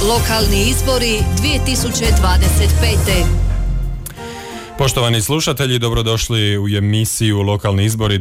Lokalni izbori 2025. Poštovani slušatelji, dobrodošli u emisiju Lokalni izbori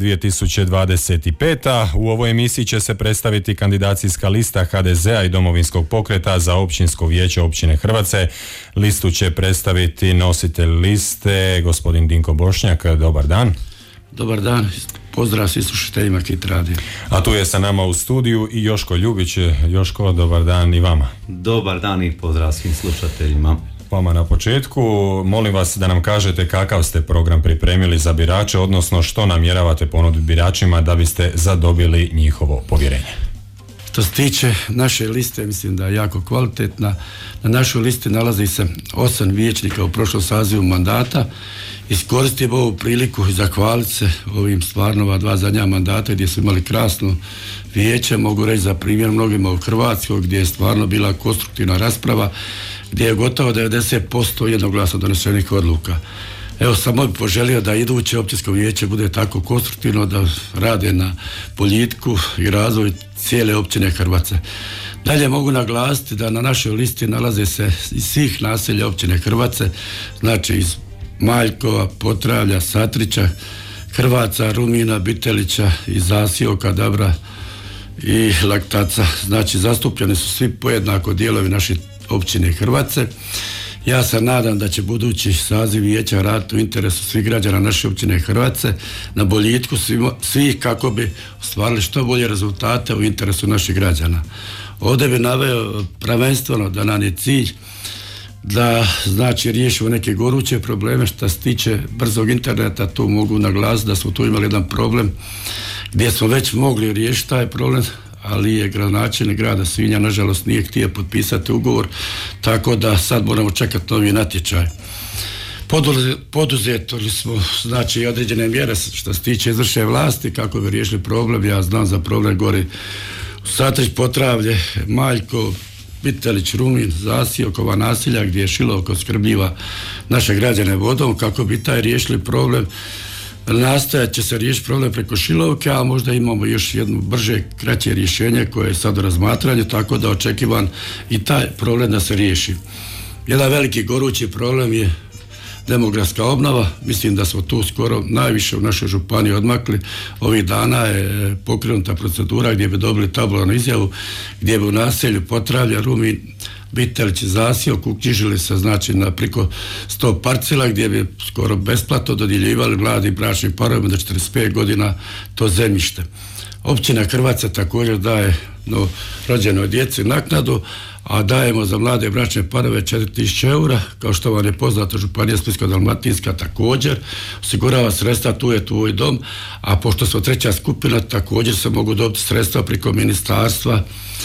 2025. U ovoj emisiji će se predstaviti kandidacijska lista HDZ-a i Domovinskog pokreta za općinsko vijeće općine Hrvace. Listu će predstaviti nositelj liste, gospodin Dinko Bošnjak. Dobar dan. Dobar dan, pozdrav svim slušateljima Kit Radio. A tu je sa nama u studiju i Joško Ljubić. Joško, dobar dan i vama. Dobar dan i pozdrav svim slušateljima. Vama na početku, molim vas da nam kažete kakav ste program pripremili za birače, odnosno što namjeravate ponuditi biračima da biste zadobili njihovo povjerenje. Što se tiče naše liste, mislim da je jako kvalitetna. Na našoj listi nalazi se 8 vijećnika u prošlom sazivu mandata. Iskoristim ovu priliku i zahvaliti se ovim stvarno ova 2 zadnja mandata gdje su imali krasno vijeće. Mogu reći za primjer mnogima u Hrvatskoj gdje je stvarno bila konstruktivna rasprava, gdje je gotovo 90% jednoglasno donesenih odluka. Evo, samo bih poželio da iduće općinsko vijeće bude tako konstruktivno da rade na boljitku i razvoj cijele općine Hrvace. Dalje mogu naglasiti da na našoj listi nalaze se iz svih naselja općine Hrvace, znači iz Maljkova, Potravlja, Satrića, Hrvaca, Rumina, Bitelića, iz Zasioka, Dabra i Laktaca. Znači zastupljeni su svi pojednako dijelovi naše općine Hrvace. Ja se nadam da će budući saziv vijeća raditi u interesu svih građana naše općine Hrvace na boljitku svih kako bi ostvarili što bolje rezultate u interesu naših građana. Ovdje bi naveo prvenstveno da nam je cilj da znači riješimo neke goruće probleme. Što se tiče brzog interneta, tu mogu naglasiti da smo tu imali jedan problem gdje smo već mogli riješiti taj problem, ali je gradonačelnik grada Sinja nažalost nije htio potpisati ugovor, tako da sad moramo čekati novi natječaj. Poduzeli smo znači određene mjere što se tiče izvršne vlasti kako bi riješili problem. Ja znam za problem gori u Satrić, Potravlje, Maljko, Bitelić, Rumin, Zasiokova nasilja gdje je široko opskrbljiva naše građane vodom. Kako bi taj riješili problem, nastojat će se riješiti problem preko Šilovke, a možda imamo još jedno brže, kraće rješenje koje je sad u razmatranju, tako da očekivam i taj problem da se riješi. Jedan veliki gorući problem je demografska obnova. Mislim da smo tu skoro najviše u našoj županiji odmakli. Ovih dana je pokrenuta procedura gdje bi dobili tabularnu izjavu, gdje bi u naselju Potravlja, Rumin, Bitelić, Zasiok uknjižili se znači na preko 100 parcela gdje bi skoro besplatno dodjeljivali mladim bračnim parovima do 45 godina to zemljište. Općina Hrvaca također daje rođenoj djeci naknadu, a dajemo za mlade bračne parove 4.000 eura, kao što vam je poznato Županija Splitsko-dalmatinska također osigurava sredstva, tu je tvoj dom, a pošto smo 3. skupina također se mogu dobiti sredstva preko Ministarstva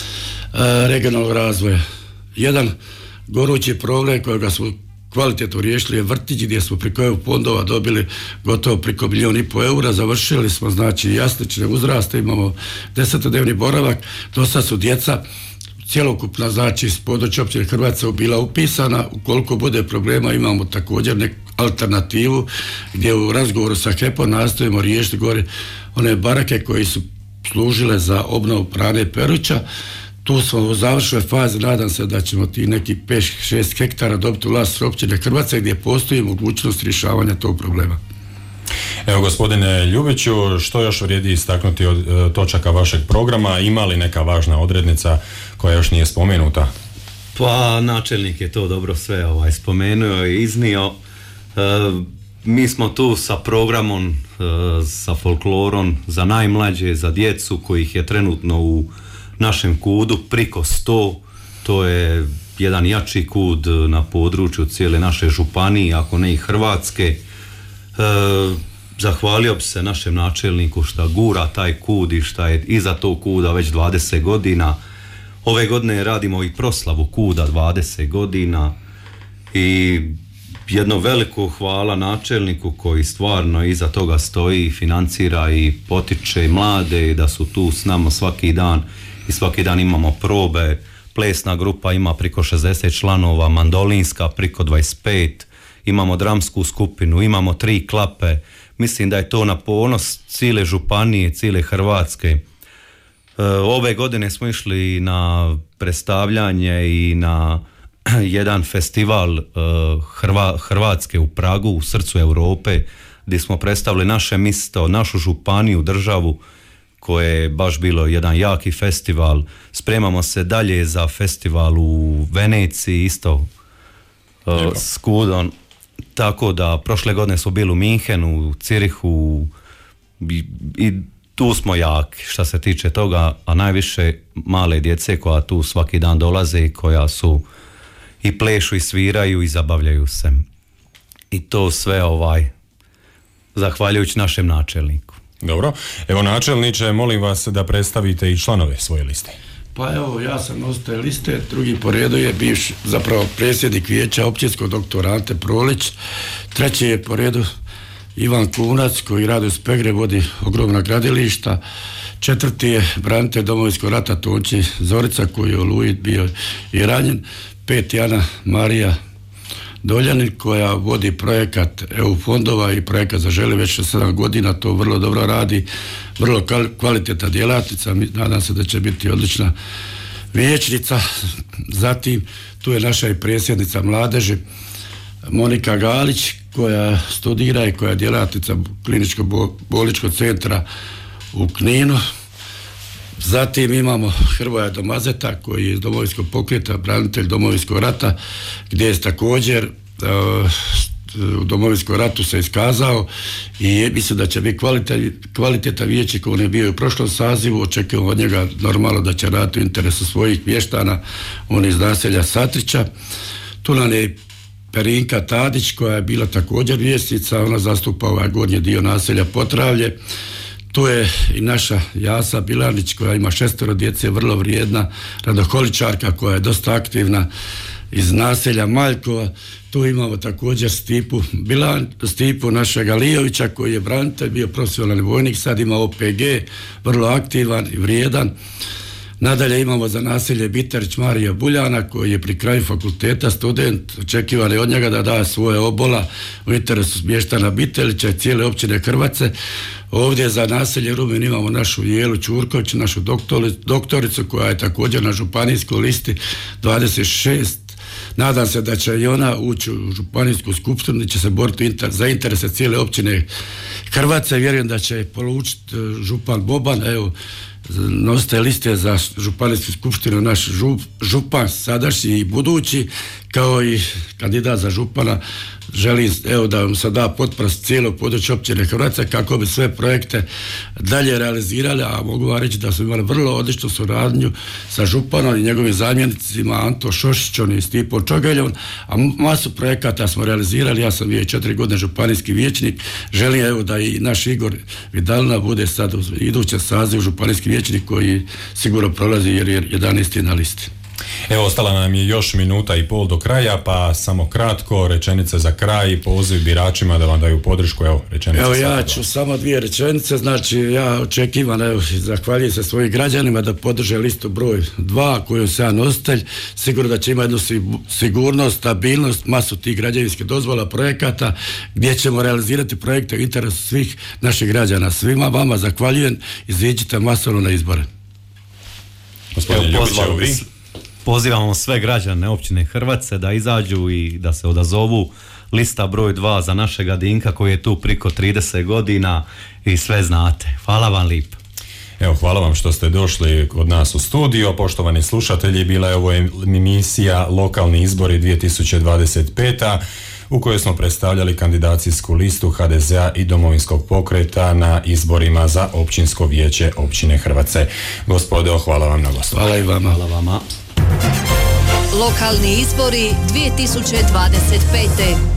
regionalnog razvoja. Jedan gorući problem kojega smo kvalitetno riješili je vrtić gdje smo preko EU fondova dobili gotovo preko 1,5 milijuna eura. Završili smo znači jaslične uzraste, imamo 10-dnevni boravak. Do sad su djeca cjelokupna znači s područja općine Hrvatske bila upisana. Ukoliko bude problema imamo također neku alternativu gdje u razgovoru sa HEP-om nastojimo riješiti gore one barake koje su služile za obnovu Prane Peruća. Tu smo u završnoj fazi, nadam se da ćemo ti neki 5-6 hektara dobiti u vlast općine Hrvatske gdje postoji mogućnost rješavanja tog problema. Evo, gospodine Ljubiću, što još vrijedi istaknuti od točaka vašeg programa? Ima li neka važna odrednica koja još nije spomenuta? Pa načelnik je to dobro sve spomenuo i iznio. Mi smo tu sa programom, sa folklorom za najmlađe, za djecu kojih je trenutno u našem kudu priko 100. To je jedan jači kud na području cijele naše županije, ako ne i Hrvatske. Zahvalio bi se našem načelniku šta gura taj kud i šta je iza tog kuda već 20 godina. Ove godine radimo i proslavu kuda 20 godina i jedno veliko hvala načelniku koji stvarno iza toga stoji, financira i potiče mlade da su tu s nama svaki dan i svaki dan imamo probe. Plesna grupa ima preko 60 članova, mandolinska priko 25, imamo dramsku skupinu, imamo 3 klape. Mislim da je to na ponos cijele županije, cijele Hrvatske. Ove godine smo išli na predstavljanje i na jedan festival Hrvatske u Pragu, u srcu Europe, gdje smo predstavili naše mjesto, našu županiju, državu, koje je baš bilo jedan jaki festival. Spremamo se dalje za festival u Veneciji, isto s Kudom. Tako da prošle godine smo bili u Minhenu, u Cirihu i tu smo jaki što se tiče toga, a najviše male djece koja tu svaki dan dolaze i koja su i plešu i sviraju i zabavljaju se. I to sve zahvaljujući našem načelniku. Dobro, evo načelniče, molim vas da predstavite i članove svoje liste. Pa evo, ja sam nositelj liste, drugi po redu je bivši, zapravo predsjednik vijeća općinskog doktor Ante Prolić, treći je po redu Ivan Kunac koji radi u Spegre, vodi ogromna gradilišta, četvrti je branitelj Domovinskog rata Tonči Zorica koji je u Oluji bio i ranjen, peti Ana Marija Doljanin koja vodi projekat EU fondova i projekat Zaželi već 7 godina, to vrlo dobro radi, vrlo kvalitetna djelatnica, nadam se da će biti odlična vijećnica. Zatim tu je naša i predsjednica mladeži Monika Galić koja studira i koja je djelatnica kliničkog bolničkog centra u Kninu. Zatim imamo Hrvoja Domazeta koji je iz Domovinskog pokreta, branitelj Domovinskog rata, gdje je također u Domovinskom ratu se iskazao i mislim da će biti kvalitetan vijećnik, on je bio i u prošlom sazivu, očekujemo od njega normalno da će raditi u interesu svojih mještana, on je iz naselja Satrića. Tu nam je Perinka Tadić koja je bila također vijećnica, ona zastupa ovaj gornji dio naselja Potravlje. Tu je i naša Jasa Bilanić koja ima 6 djece, vrlo vrijedna radoholičarka koja je dosta aktivna iz naselja Maljkova. Tu imamo također Stipu našega Lijovića koji je branitelj, bio profesionalni vojnik, sad ima OPG, vrlo aktivan i vrijedan. Nadalje imamo za naselje Biterić Marija Buljana koji je pri kraju fakulteta student, očekivan je od njega da da svoje obola u interesu mještana Bitelića i cijele općine Hrvace. Ovdje za naselje Rumin imamo našu Jelu Čurković, našu doktoricu koja je također na županijskoj listi 26. Nadam se da će i ona ući u županijsku skupštinu i će se boriti za interese cijele općine Hrvace. Vjerujem da će polučiti župan Boban, evo, nosite liste za županijsku skupštinu naš župan sadašnji i budući, kao i kandidat za župana. Želim da vam se da potpora cijelog područja općine Hrvace kako bi sve projekte dalje realizirali, a mogu vam reći da smo imali vrlo odličnu suradnju sa županom i njegovim zamjenicima Anto Šošićom i Stipom Čogeljom, a masu projekata smo realizirali. Ja sam bio 4 godine županijski vijećnik, želim da i naš Igor Vidalina bude sad u idućem sazivu županijski vijećnik koji sigurno prolazi jer je 11. na listi. Evo, ostala nam je još 1,5 minuta do kraja, pa samo kratko, rečenice za kraj i poziv biračima da vam daju podršku. Evo, rečenice. Evo, ja ću samo 2 rečenice, znači ja očekivam, zahvaljujem se svojim građanima da podrže listu broj 2 koju sam ja nositelj, sigurno da će imati jednu sigurnost, stabilnost, masu tih građevinskih dozvola, projekata, gdje ćemo realizirati projekte u interesu svih naših građana. Svima vama zahvaljujem, iziđite masovno na izbore. Gospodin Ljubićev, vi? Pozivamo sve građane općine Hrvace da izađu i da se odazovu. Lista broj 2 za našega Dinka koji je tu priko 30 godina i sve znate. Hvala vam lijepo. Evo, hvala vam što ste došli kod nas u studio. Poštovani slušatelji, bila je ovo emisija Lokalni izbori 2025. u kojoj smo predstavljali kandidacijsku listu HDZ-a i Domovinskog pokreta na izborima za općinsko vijeće općine Hrvace. Gospodo, hvala vam na gostovanju. Hvala i vama. Hvala vama. Lokalni izbori 2025.